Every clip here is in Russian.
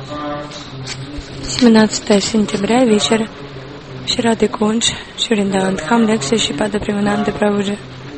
17 сентября, вечер. Шрады Кунж, Шриндавандхам, лекция Шрипада Примананды Прабхуджи.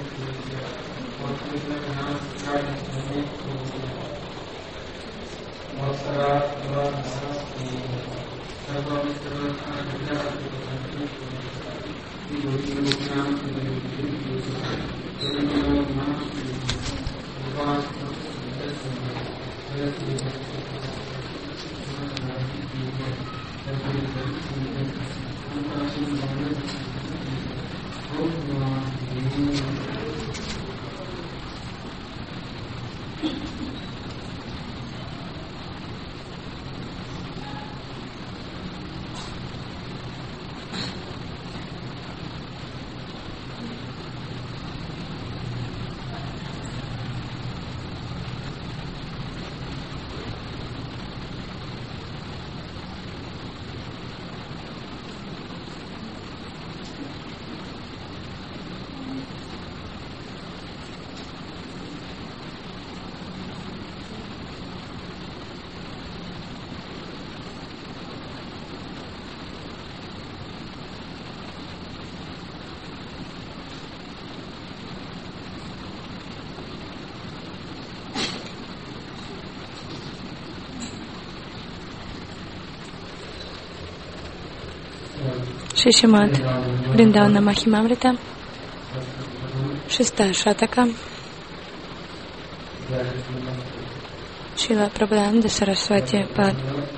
Шишимат Вриндавана Махимамрита, 6-я шатака, Шрила Прабхупада Сарасвати Пад.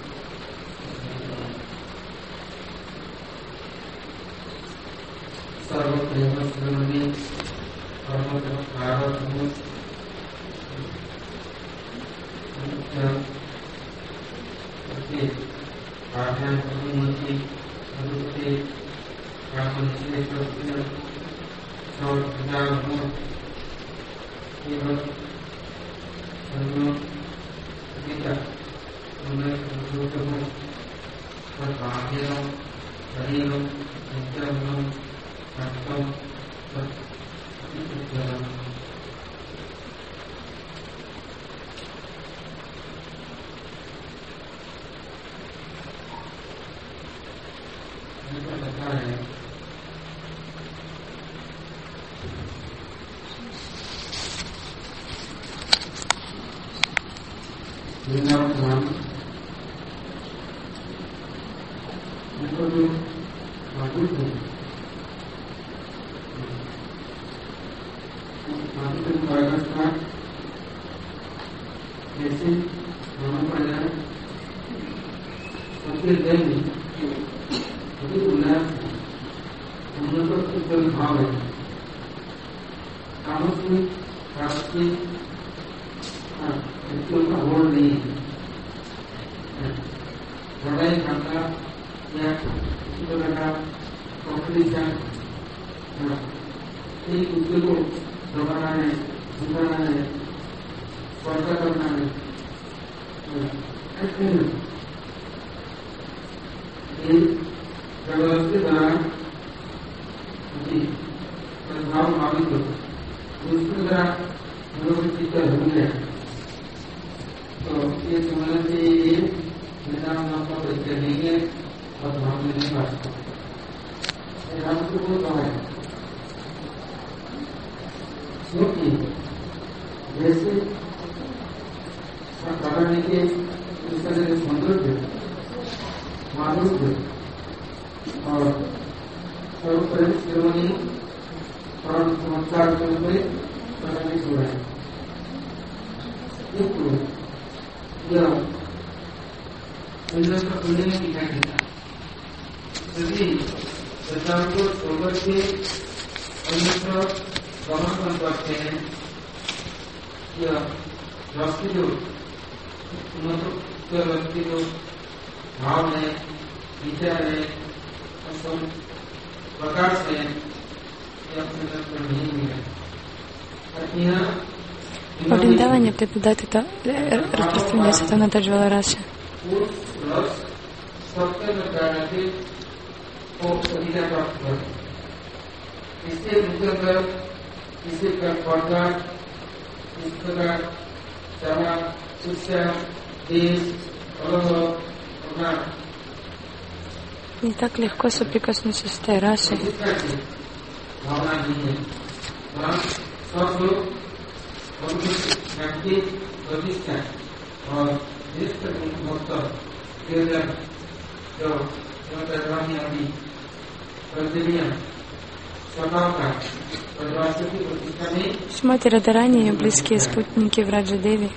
Во Вриндаване Прабхупада это распространяется это на Таджвала Расе. Desh, Alava, Не так легко соприкоснуться с этой расой. Шримати Радхарани и ее близкие спутники в Раджа-деви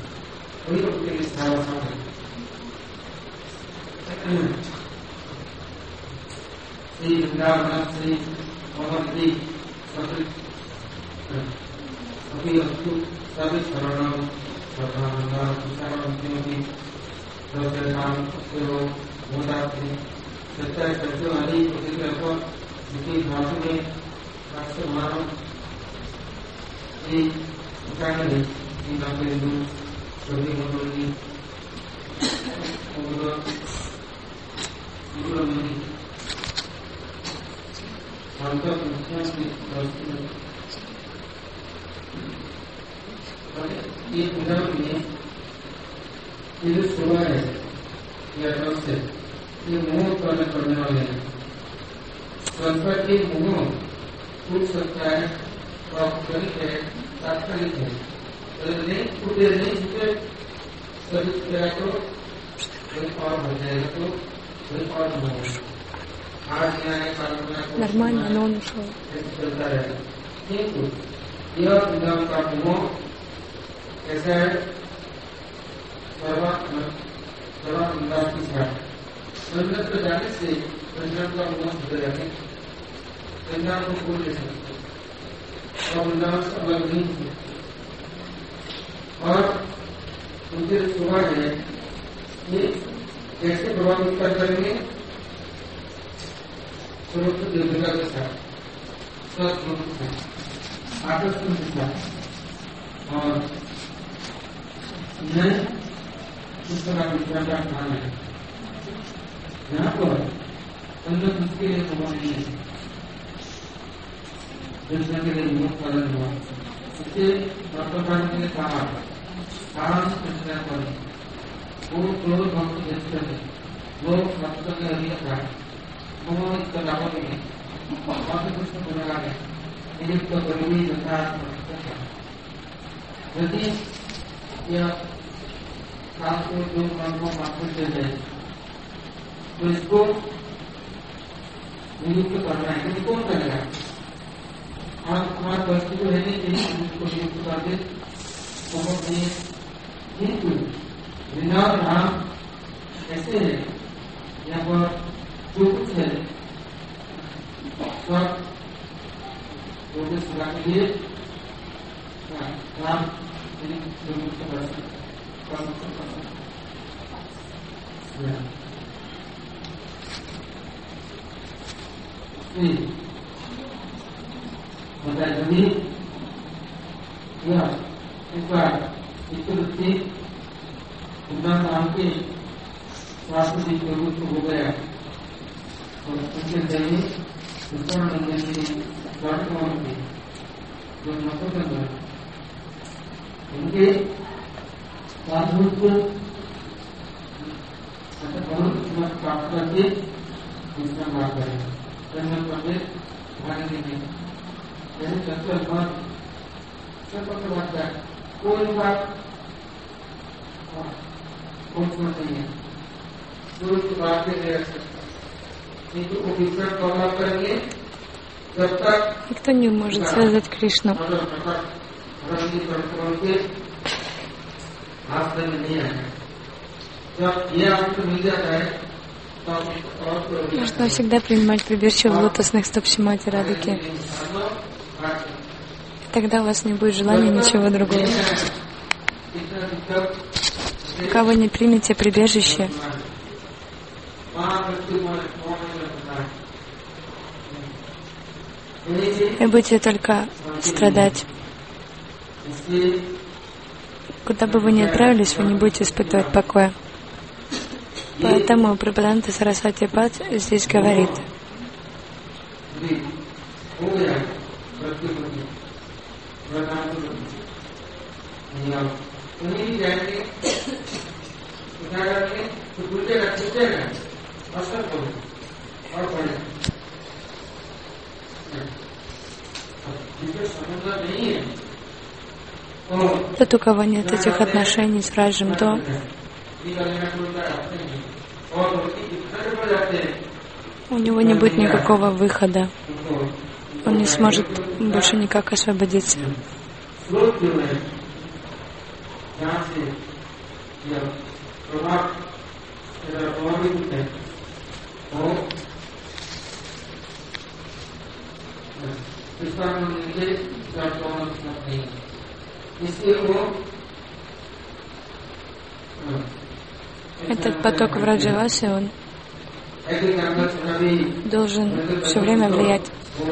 ये जो सुबह है या से ये मोह उत्पन्न करने वाले हैं। संस्कार के मोह टूट सकता है, औपचारिक है, तात्कालिक है, नहीं टूटे नहीं छूटे सभी किया तो कोई और हो जाएगा तो कोई और मोह आज यहाँ нормально, но он ушел. चलता रहेगा। किंतु यह विधान का मोह ऐसा है सर्वानंदा की साथ संगत पर जाने से वृंदावन का मोह हो जाते, वृंदावन को भूल नहीं सकते और वृंदावन से अलग नहीं थे। और उनके स्वभाव है ये कैसे प्रभावित करेंगे स्वरूप देवता के साथ स्वरूप के साथ आकर्षण के साथ और नहीं इस तरह विचार का स्थान है। यहाँ पर संगत उसके लिए प्रभाव नहीं है, दूसरे के लिए मोह पालन हुआ। इससे वर्तमान के लिए कहा सारांश प्रश्न पर वो क्रोध भक्त देखते हैं, वो भक्त के अधिक था, वो इसका लाभ नहीं और कृष्ण बना है नियुक्त गरीबी तथा यदि यह सात को दो कर्मों मात्र से है तो इसको नियुक्त करना है, तो कौन करेगा? और हमारे वस्तु को है नहीं इसको नियुक्त कर दे किंतु वृंदावन धाम ऐसे है यहाँ पर जो कुछ है सब लोगों सुधा के लिए राम बताइए यह एक बार चित्रवृत्ति नाम के स्वास्थ्य जी प्रभुत्व हो गया और उनके दैनिक जो नफरत उनके साधुत्व प्राप्त करके दूसरा बात करें भागने में जैसे चंचल मन सब बात है कोई बात नहीं है कोई बात नहीं रह सकता किंतु वो विश्वास कौन करेंगे जब तक никто не может связать Кришну. Нужно всегда принимать прибежище в лотосных стоп Шримати Радхики. Тогда у вас не будет желания ничего другого. Пока вы не примете прибежище, вы будете только страдать. Куда бы вы ни отправились, вы не будете испытывать покоя. Поэтому Прабхаданта Сарасвати Пад здесь говорит: Тот, у кого нет этих отношений с Раджем, то у него не будет никакого выхода. Он не сможет больше никак освободиться. Этот поток Враджаваси, он должен все время влиять.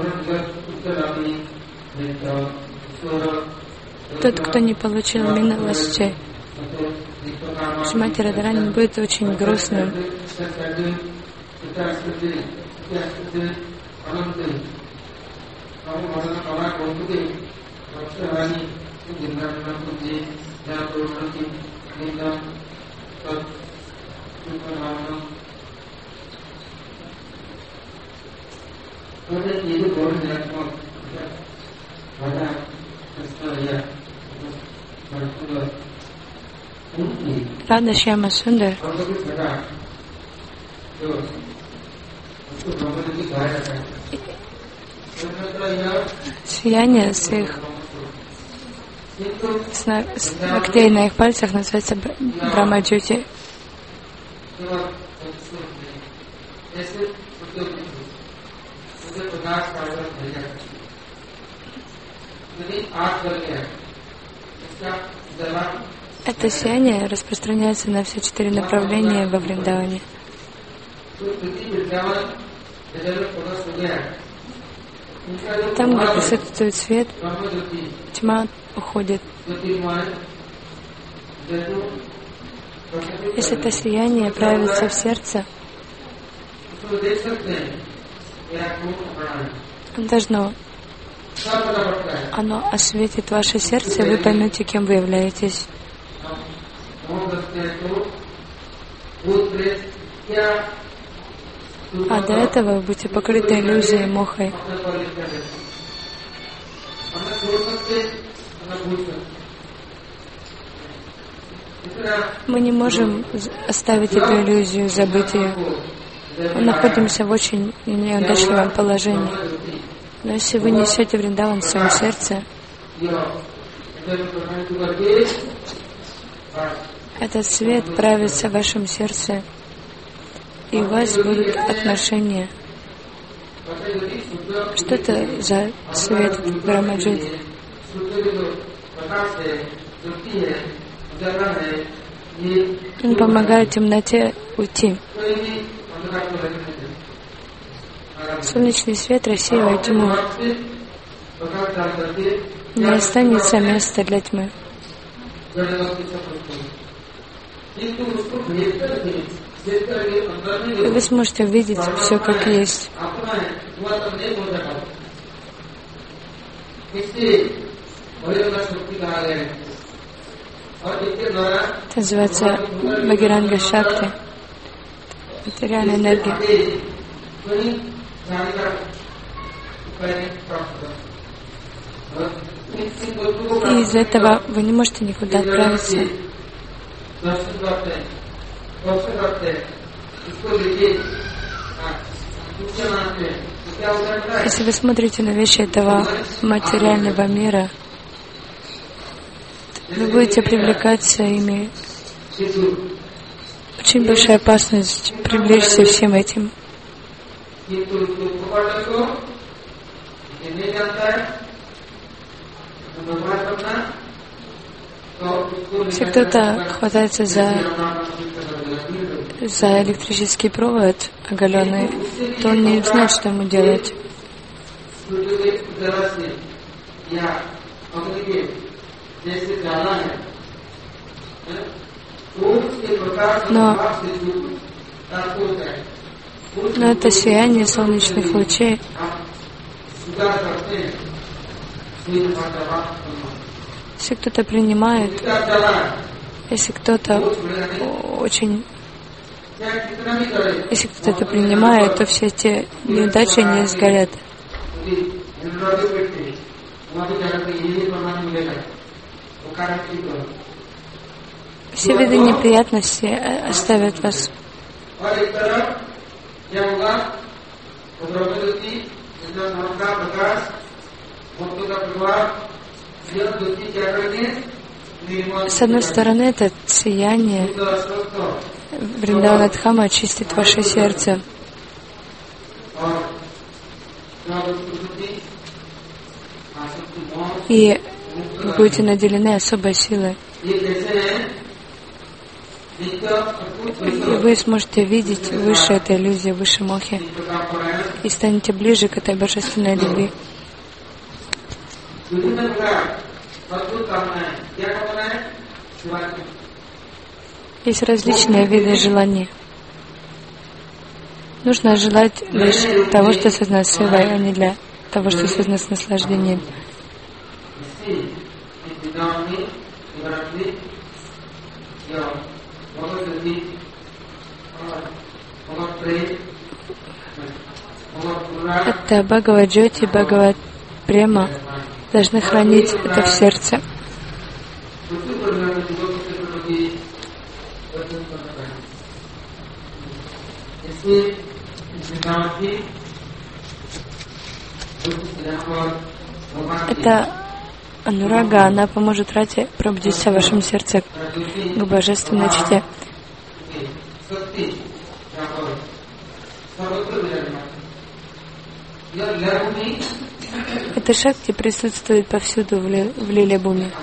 Тот, кто не получил милости Шримати Радхарани, будет очень грустным. Рада Шьяма Сундар сияние своих ногтей на их пальцах называется Брахмаджьоти. Это сияние распространяется на все 4 направления во Вриндаване. Там, где присутствует свет, тьма уходит. Если это сияние проявится в сердце, оно осветит ваше сердце, и вы поймете, кем вы являетесь. А до этого вы будете покрыты иллюзией, мохой. Мы не можем оставить эту иллюзию, забыть ее. Мы находимся в очень неудачливом положении. Но если вы несете Вриндаван в своем сердце, этот свет проявится в вашем сердце, и у вас будут отношения. Что это за свет Брахмаджьоти? Он помогает темноте уйти. Солнечный свет рассеивает тьму. Не останется места для тьмы. И вы сможете увидеть все как есть. Это называется Бхагиранга Шакти, материальная энергия. И из этого вы не можете никуда отправиться. Если вы смотрите на вещи этого материального мира, вы будете привлекаться ими. Очень большая опасность привлечься всем этим. Если кто-то хватается за электрический провод оголенный, то он не знает, что ему делать. Но это сияние солнечных лучей. Если кто-то принимает, если кто-то очень Если кто-то это принимает, то все эти неудачи не сгорят. Все виды неприятностей оставят вас. С одной стороны, это сияние Вриндавана-дхама очистит ваше сердце. И вы будете наделены особой силой. И вы сможете видеть выше этой иллюзии, выше мохи. И станете ближе к этой божественной любви. Есть различные виды желаний. Нужно желать лишь того, что связано с силой, а не для того, что связано с наслаждением. Это Бхагавад-джьоти, Бхагавад-према должны хранить это в сердце. Это анурага, она поможет рате пробудиться в вашем сердце к божественной чте. Эта шакти присутствует повсюду в лиле-буми.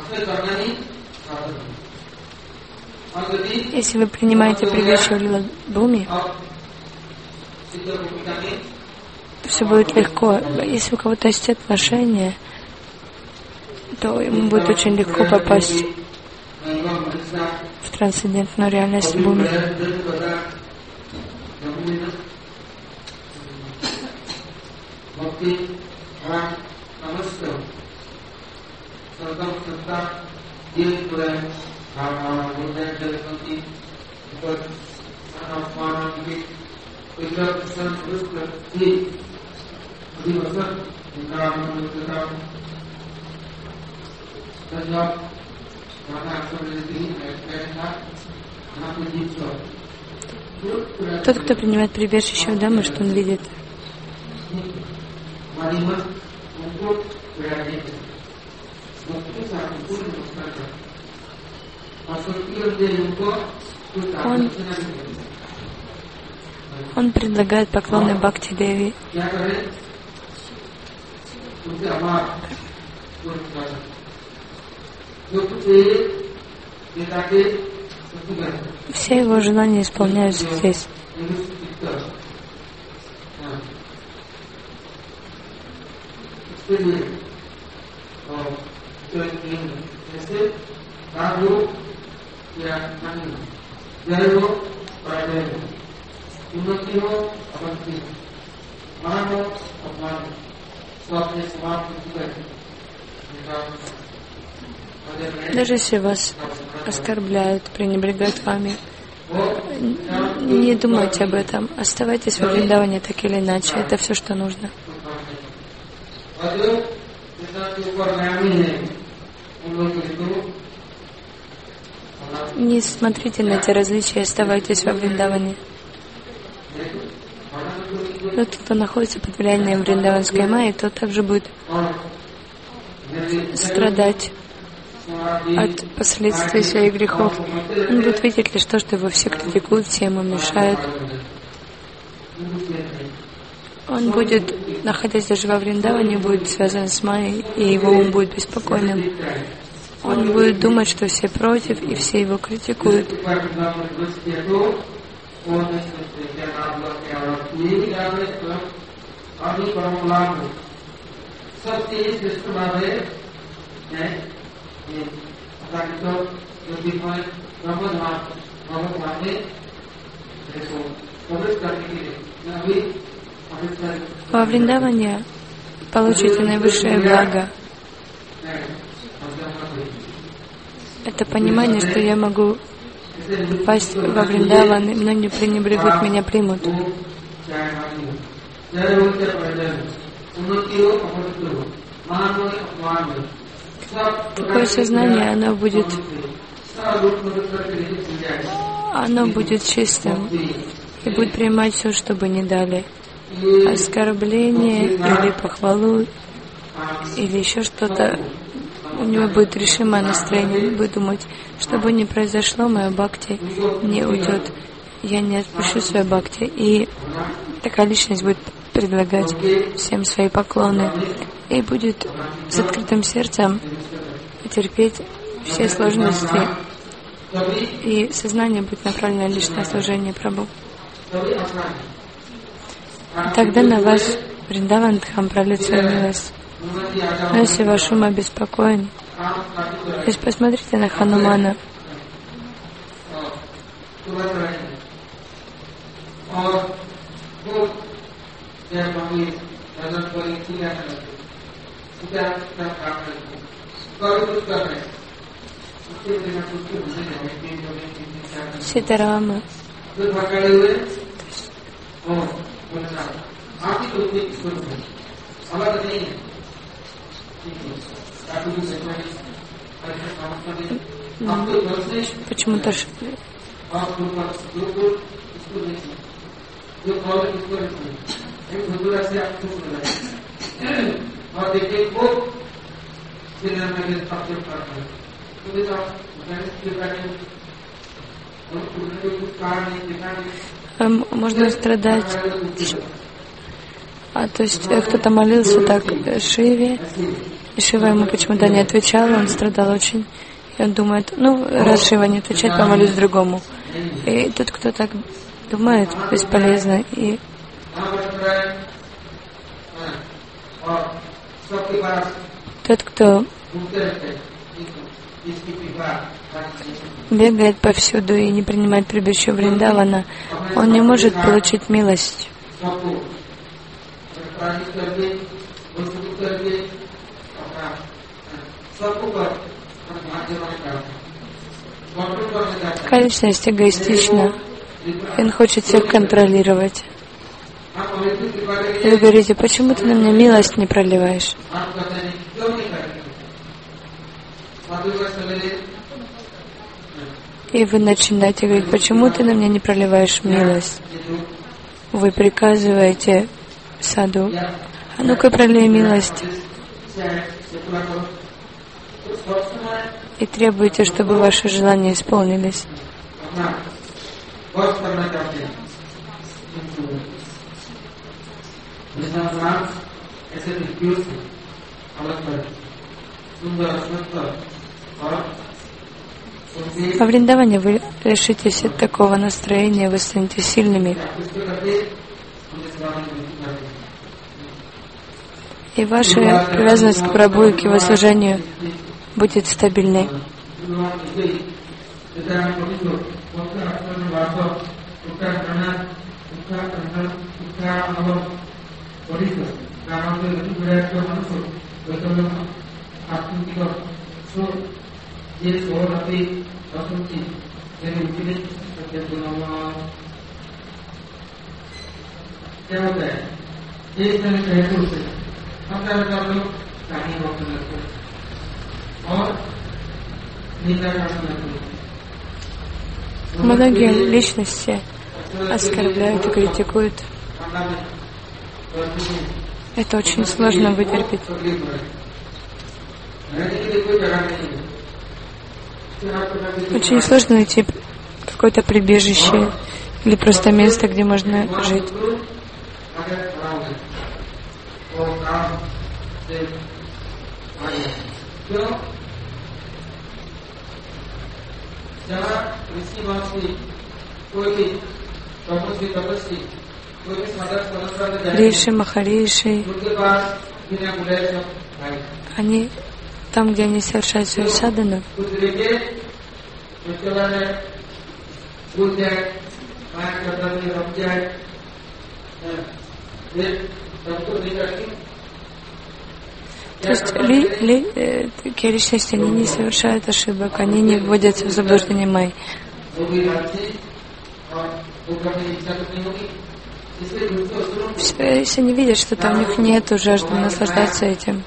Если вы принимаете прибежище в лиле-буми, то все будет легко. Если у кого-то есть отношения, то ему будет очень легко попасть в трансцендентную реальность буми. Тот, кто принимает прибежище в Дhamma, что он видит? Он предлагает поклоны Бхакти-деви. Все его желания исполняются здесь. Даже если вас оскорбляют, пренебрегают вами, не думайте об этом. Оставайтесь во Вриндаване так или иначе. Это все, что нужно. Не смотрите на эти различия, оставайтесь во Вриндаване. Но тот, кто находится под влиянием вриндаванской майи, тот также будет страдать от последствий своих грехов. Он будет видеть лишь то, что его все критикуют, все ему мешают. Он будет, находясь даже во Вриндаване, будет связан с майей, и его ум будет беспокойным. Он будет думать, что все против, и все его критикуют. Во Вриндаване получите наивысшее благо. Это понимание, что я могу попасть во Вриндаван, и многие пренебрегут меня, примут. Такое сознание, оно будет чистым и будет принимать все, что бы ни дали. Оскорбление или похвалу, или еще что-то. У него будет решимое настроение, он будет думать, что бы ни произошло, мое бхакти не уйдет. Я не отпущу свое бхакти. И такая личность будет предлагать всем свои поклоны и будет с открытым сердцем терпеть все сложности. И сознание будет направлено лишь на служение Прабху. Тогда на вас Вриндаван Дхам пролит свою милость. Но если ваш ум обеспокоен, то есть посмотрите на Ханумана. Ситарама. Почему-то можно страдать. То есть кто-то молился так Шиве, и Шива ему почему-то не отвечал, он страдал очень. И он думает, раз Шива не отвечает, помолюсь другому. И тот, кто так думает, бесполезно. И тот, кто бегает повсюду и не принимает прибежище Вриндавана, он не может получить милость. Такая личность эгоистична. Он хочет всех контролировать. И вы говорите, почему ты на меня милость не проливаешь? И вы начинаете говорить, почему ты на меня не проливаешь милость? Вы приказываете саду, а ну-ка пролей милость. И требуете, чтобы ваши желания исполнились. Во Вриндаване вы решитесь от такого настроения, вы станете сильными. И ваша привязанность к Прабху и к его служению будет стабильной. Многие личности оскорбляют и критикуют. Это очень сложно вытерпеть. Очень сложно найти какое-то прибежище или просто место, где можно жить. Риши, Махариши, они там, где они совершают свою садану, то есть такие личности, они не совершают ошибок, они не вводятся в заблуждение майи. Если они видят, что там у них нет жажды наслаждаться этим,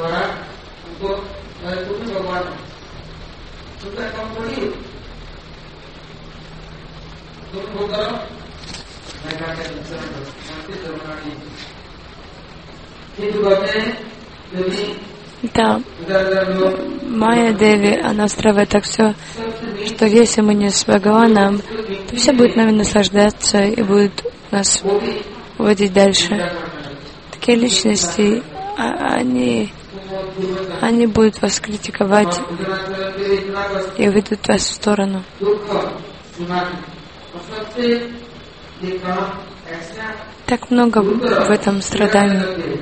да, Майя Деви, она устраивает так все, что если мы не с Бхагаваном, то все будут нами наслаждаться и будут нас водить дальше. Такие личности, они будут вас критиковать и ведут вас в сторону. Так много в этом страдании.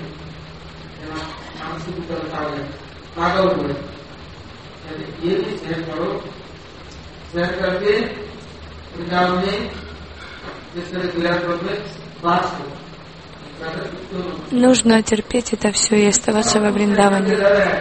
Нужно терпеть это все и оставаться во Вриндаване.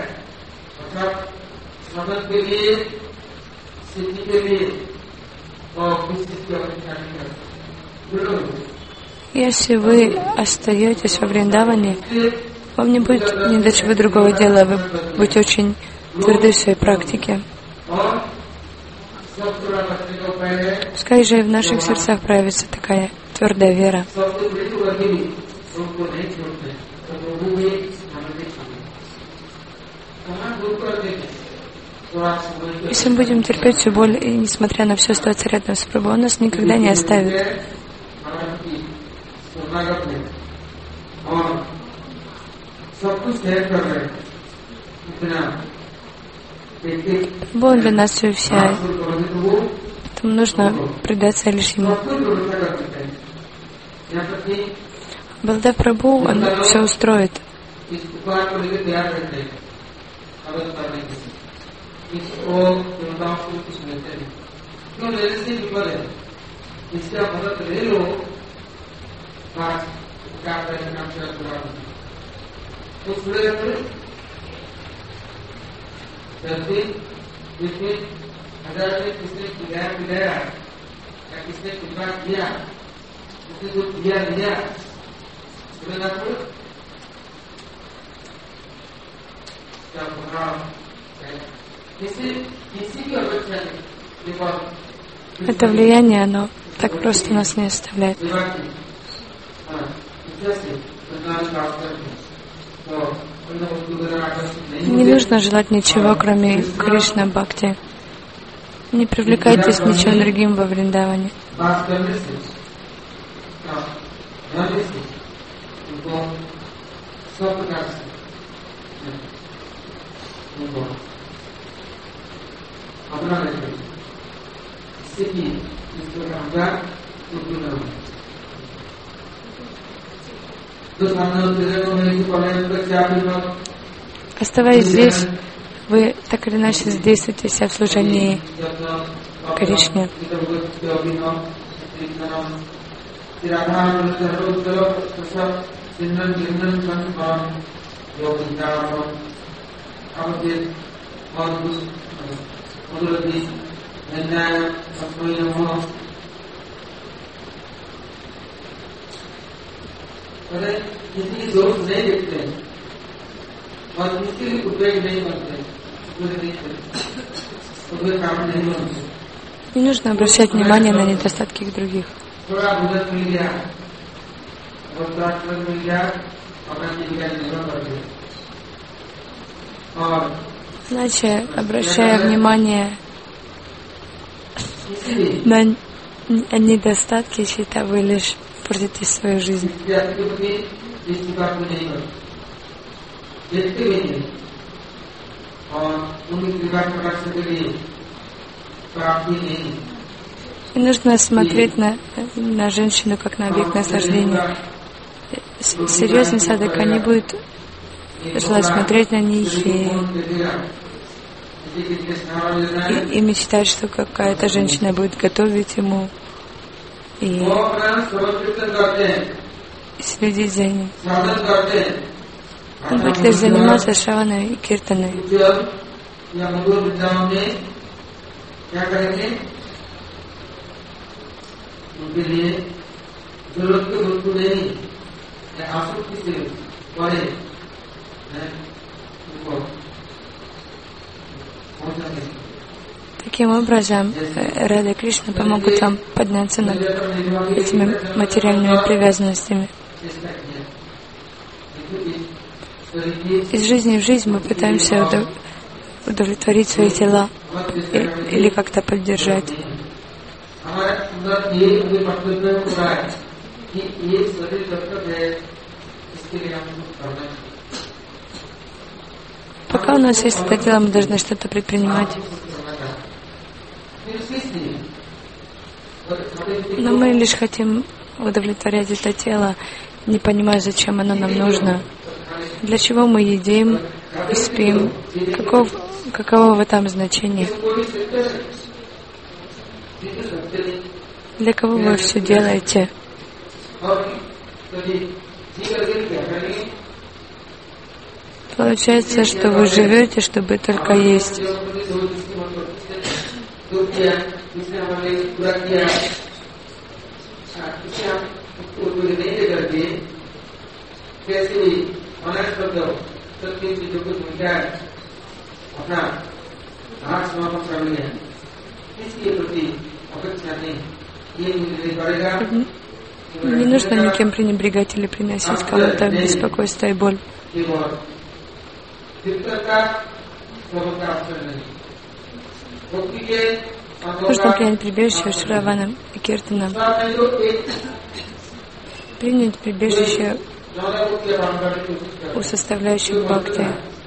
Если вы остаетесь во Вриндаване, вам не будет ни до чего другого дела, вы будете очень тверды в своей практике. Пускай же и в наших сердцах проявится такая твердая вера. Если мы будем терпеть всю боль, и несмотря на все, оставаться рядом с Прабху, он нас никогда не оставит. Прабху для нас все вся. Поэтому нужно предаться лишь Ему. Балдев Прабху, Он все устроит. Это влияние, оно так просто нас не оставляет. Не нужно желать ничего, кроме Кришна Бхакти. Не привлекайтесь ничем другим во Вриндаване. Оставаясь здесь, вы так или иначе задействуете себя в служении Кришне. Не нужно обращать внимание на недостатки других. Иначе, обращая внимание на недостатки, считая, вы лишь портите свою жизнь. И нужно смотреть на женщину как на объект наслаждения. Серьезный садхака не будет желать смотреть на них и мечтать, что какая-то женщина будет готовить ему и следить за ним. Он будет лишь заниматься шаваной и киртаной. उनके लिए जरूरत की वस्तु नहीं आसक्ति से पड़े उनको पहुंचाने। Таким образом, Рада Кришна помогут вам подняться над этими материальными привязанностями. Из жизни в жизнь мы пытаемся удовлетворить свои тела или как-то поддержать. Пока у нас есть это тело, мы должны что-то предпринимать. Но мы лишь хотим удовлетворять это тело, не понимая, зачем оно нам нужно, для чего мы едим и спим, каково в этом значение, для кого вы все делаете. Получается, что вы живете, чтобы только есть. Не нужно никем пренебрегать или приносить кому-то беспокойство и боль. Нужно принять прибежище у Шравана и Киртана. Принять прибежище у составляющих бхакти.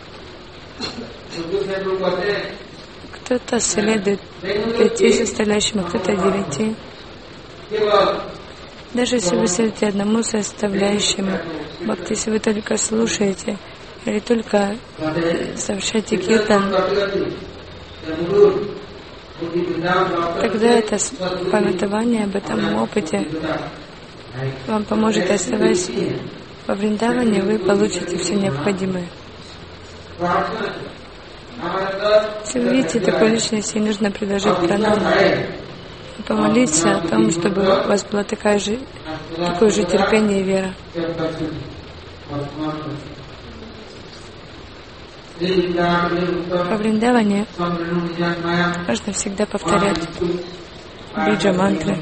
Кто-то следует 5 составляющим, а кто-то 9. Даже если вы следуете одному составляющему бхакти, если вы только слушаете или только совершаете киртан, тогда это памятование об этом опыте вам поможет, оставаясь во Вриндаване, вы получите все необходимое. Если вы видите такой личности, нужно предложить пранаму и помолиться о том, чтобы у вас было такое же терпение и вера. Во Вриндаване важно всегда повторять биджа мантры.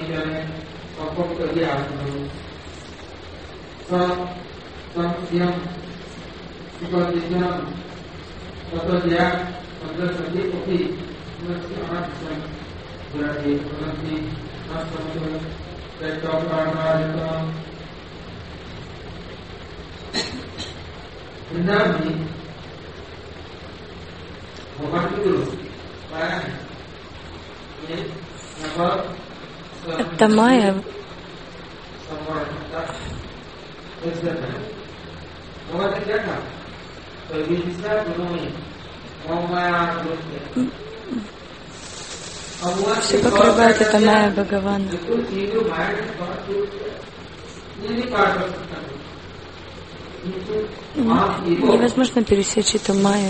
Это майя. Все покрывает это майя Бхагавана. Невозможно пересечь эту майю.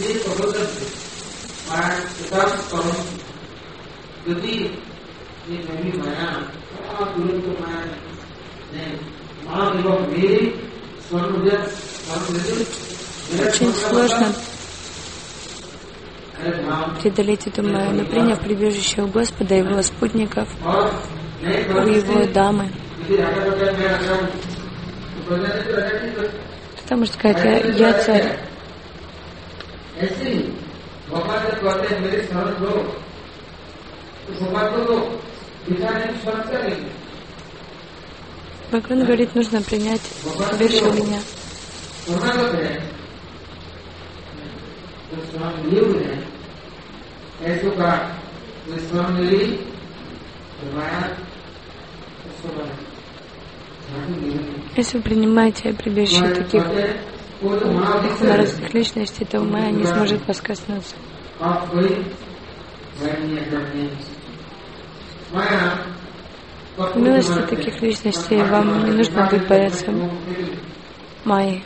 Очень сложно преодолеть эту майю, но приняв прибежище у Господа, его спутников, у его дамы. Кто может сказать, я царь? Бхагаван говорит, нужно принять прибежище у меня. Если вы принимаете прибежище таких народных личностей, то майя не сможет вас коснуться. В милости таких личностей вам не нужно будет бояться майи.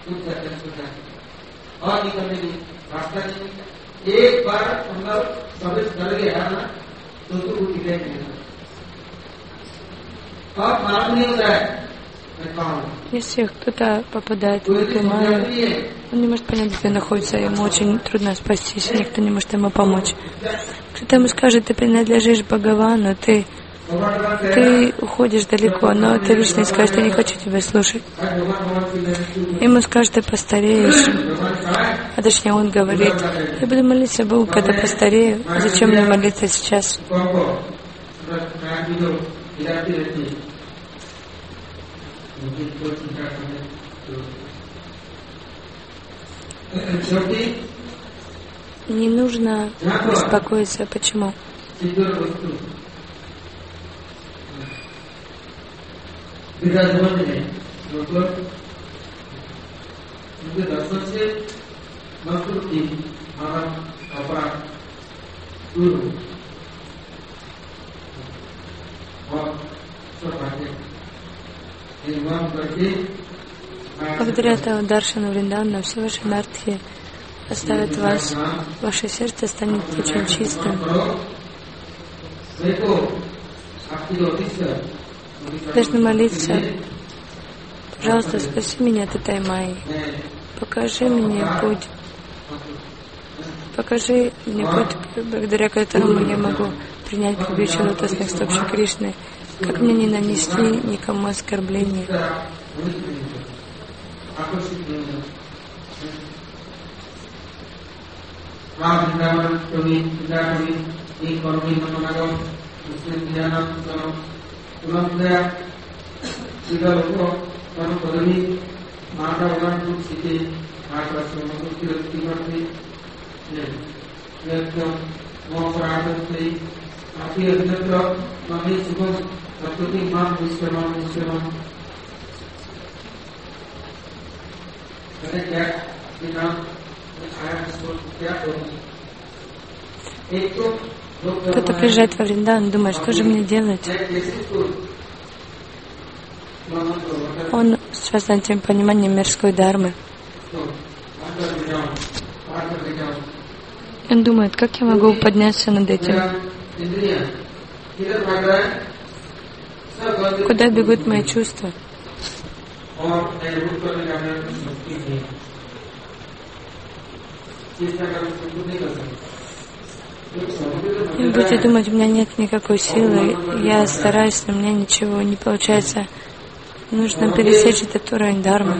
Если кто-то попадает в эту майю, он не может понять, где находится, ему очень трудно спастись, никто не может ему помочь. Кто-то ему скажет, ты принадлежишь Бхагавану, ты уходишь далеко, но ты лично скажешь, я не хочу тебя слушать. Ему скажут, ты постареешь. А точнее он говорит, я буду молиться Богу, когда постарею, зачем мне молиться сейчас? Не нужно беспокоиться. Почему? Благодаря этому Даршану Вриндавана все ваши нартхи оставят вас, ваше сердце станет очень чистым. Должны молиться, пожалуйста, спаси меня от этой майи. Покажи мне путь, благодаря которому я могу принять прибычу лотосных стоп Шри Кришны. Как мне не нанести никому оскорбления? Кто-то приезжает во Вриндан, думает, что же мне делать? Он связан этим пониманием мирской дхармы. Он думает, как я могу подняться над этим? Куда бегут мои чувства? И будете думать, у меня нет никакой силы, я стараюсь, но у меня ничего не получается. Нужно пересечь этот уровень дхармы.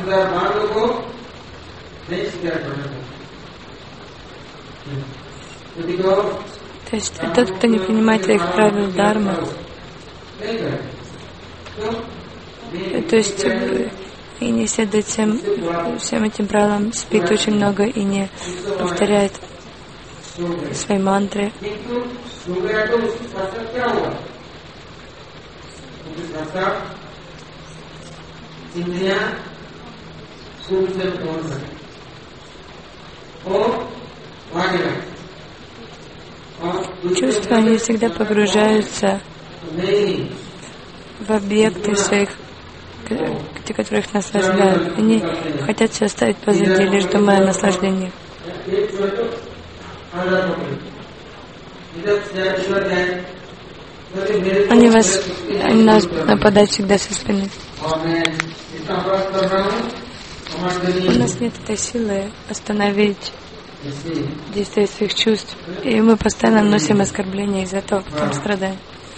То есть тот, кто не понимает этих правил дхармы, то есть и не следует всем этим правилам, спит очень много и не повторяет свои мантры. Чувства, они всегда погружаются в объекты своих, те, которых наслаждают. Они хотят все оставить позади, лишь думая о наслаждении. Они на вас нападают всегда со спины. У нас нет этой силы остановить действие своих чувств, и мы постоянно носим оскорбления, из-за этого потом страдаем.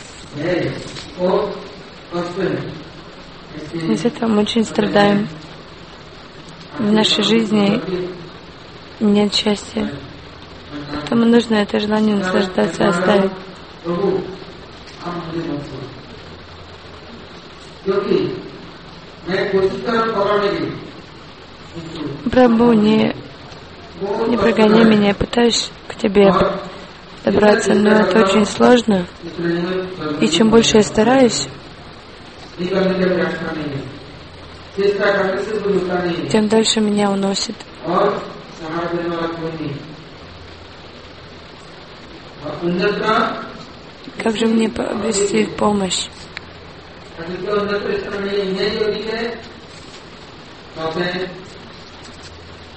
Из-за этого мы очень страдаем. В нашей жизни нет счастья. Поэтому нужно это желание наслаждаться оставить. Прабху, не прогони меня, я пытаюсь к тебе добраться, но это очень сложно. И чем больше я стараюсь, тем дальше меня уносит. Как же мне обрести помощь?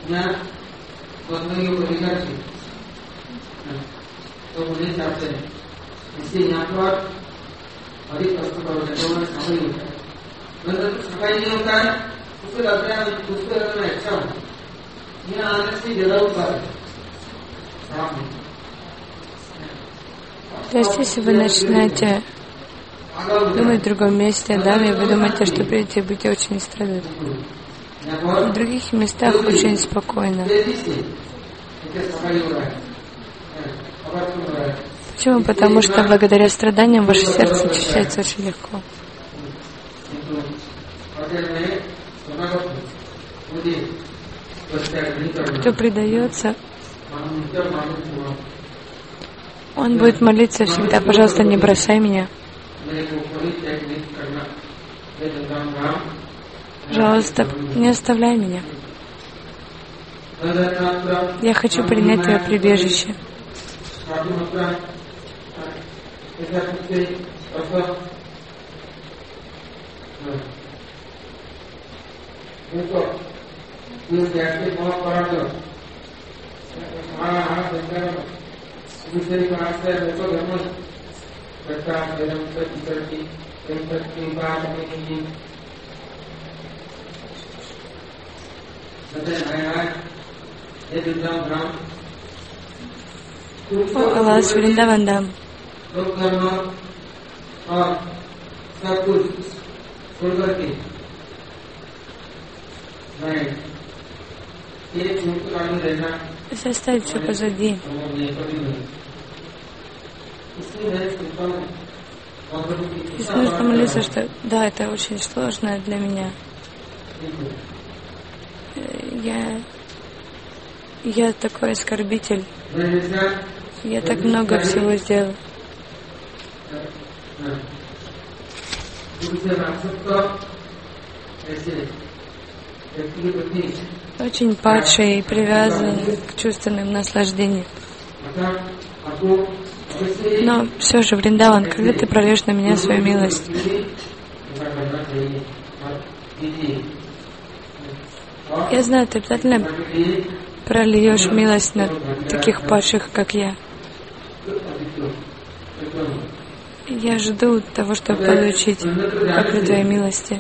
То есть, если вы начинаете думать в другом месте, да, и вы думаете, что придете, будете очень страдать. В других местах очень спокойно. Почему? Потому что благодаря страданиям ваше сердце очищается очень легко. Кто предается, он будет молиться всегда: пожалуйста, не бросай меня. Пожалуйста, не оставляй меня. Я хочу принять твое прибежище. О Аллах, Вриндавандам. Если оставить все позади, если нужно молиться, что да, это очень сложно для меня. Я такой оскорбитель. Я так много всего сделал. Очень падший и привязан к чувственным наслаждениям. Но все же, Вриндаван, когда ты прольешь на меня свою милость? Я знаю, ты обязательно прольешь милость на таких падших, как я. Я жду того, чтобы получить каплю твоей милости.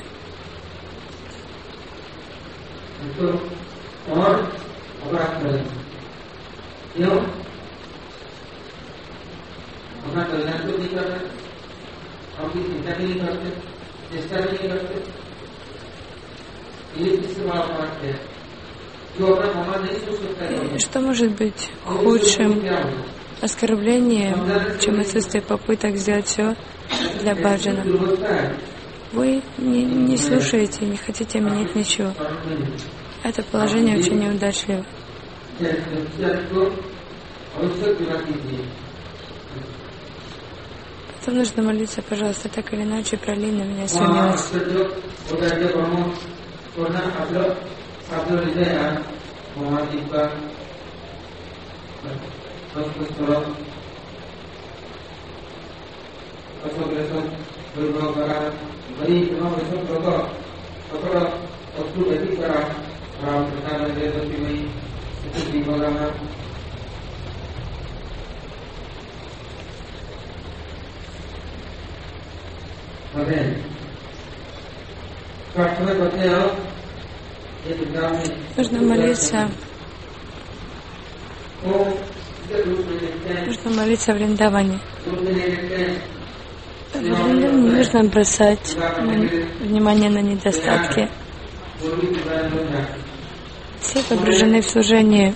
Что может быть худшим оскорблением, чем отсутствие попыток сделать все для баджана? Вы не слушаете, не хотите менять ничего. Это положение очень неудачливо. Потом нужно молиться: пожалуйста, так или иначе пролей на меня свою милость. Нужно молиться. Нужно молиться в Вриндаване. В Вриндаване не нужно бросать внимание на недостатки. Все погружены в служение.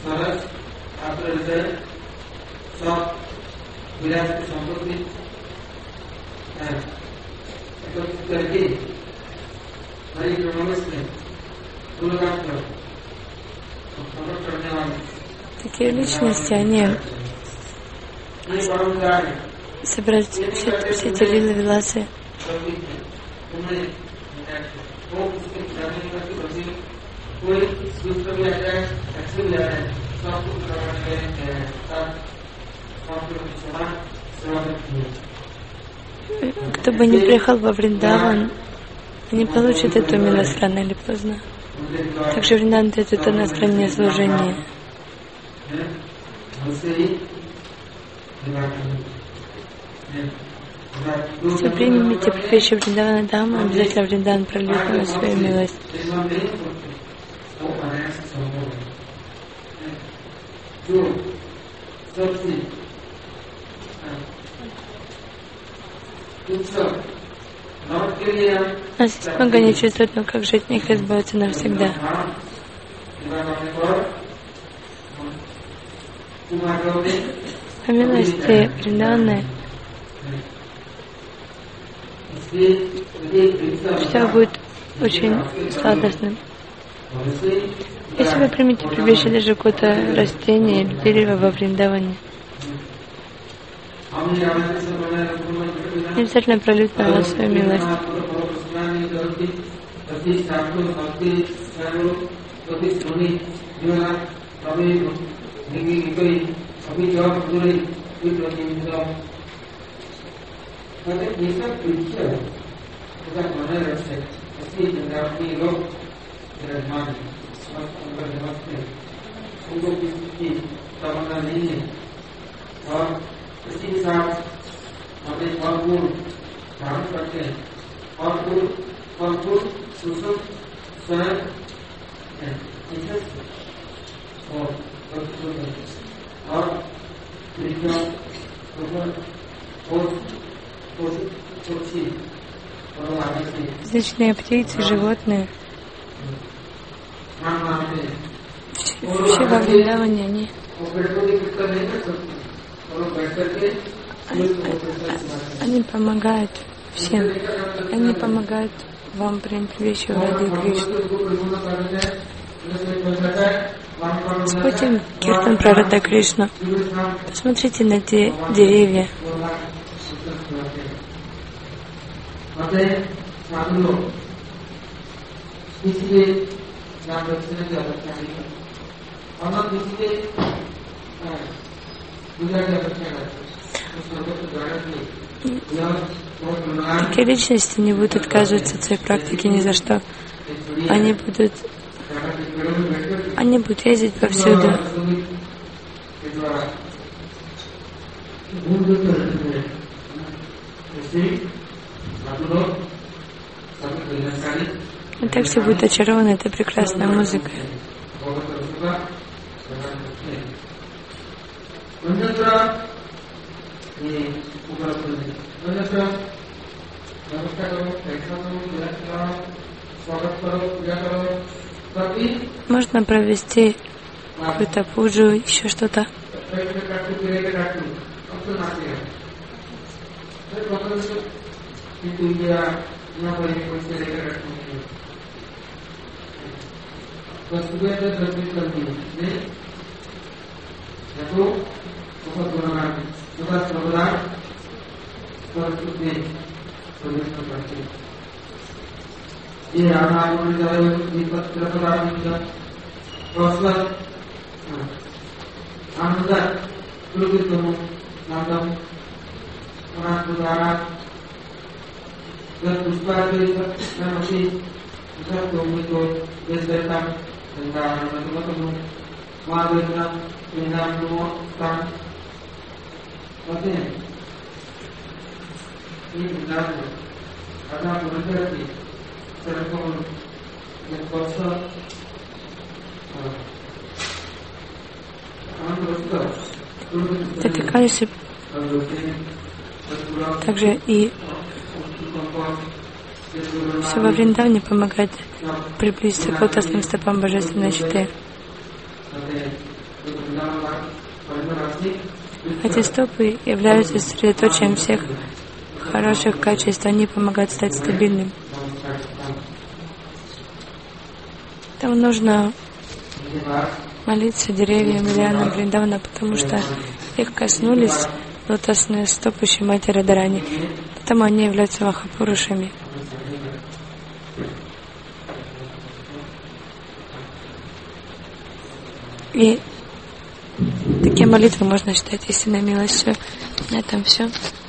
Такие личности, они собирают все эти лилы, виласы. Кто бы ни приехал во Вриндаван, не получит эту милость рано или поздно. Также Вриндаван дает это иностранное служение. Если вы примете припечи Вриндавана Дама, обязательно Вриндаван прольет на вас свою милость. А здесь много не чувствует, но как жить, них избавиться навсегда. По милости Вриндавана все будет очень сладостным. Если вы примете прибежище даже какое-то растение или дерево во Вриндаване, не обязательно прольют на вас свою милость. Различные птицы, животные, все во Вриндаване, они помогают всем. Они помогают вам принять вещи Рады Кришны. Спойте киртан про Рада Кришну. Посмотрите на те деревья. Такие личности не будут отказываться от своей практики ни за что. Они будут ездить повсюду. И так все будет очарованы этой прекрасной музыкой. Можно провести какую-то пуджу, еще что-то. Это кажется также и все во Вриндаване помогает приблизиться к лотосным стопам Божественной Читы. Эти стопы являются сосредоточием всех хороших качеств, они помогают стать стабильным. Там нужно молиться деревьям лианам Вриндавана, потому что их коснулись лотосные стопы Шримати Радхарани, потому они являются махапурушами. И такие молитвы можно считать истинной милостью. На этом все.